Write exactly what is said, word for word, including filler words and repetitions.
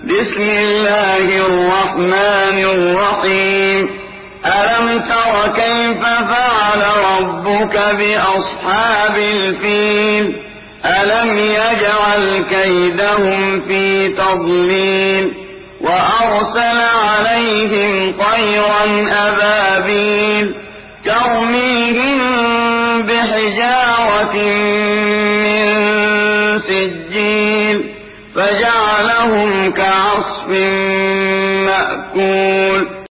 بسم الله الرحمن الرحيم ألم تر كيف فعل ربك بأصحاب الفيل ألم يجعل كيدهم في تضليل وأرسل عليهم طيرا أبابيل ترميهم بحجارة من سجيل فجعلهم كعصف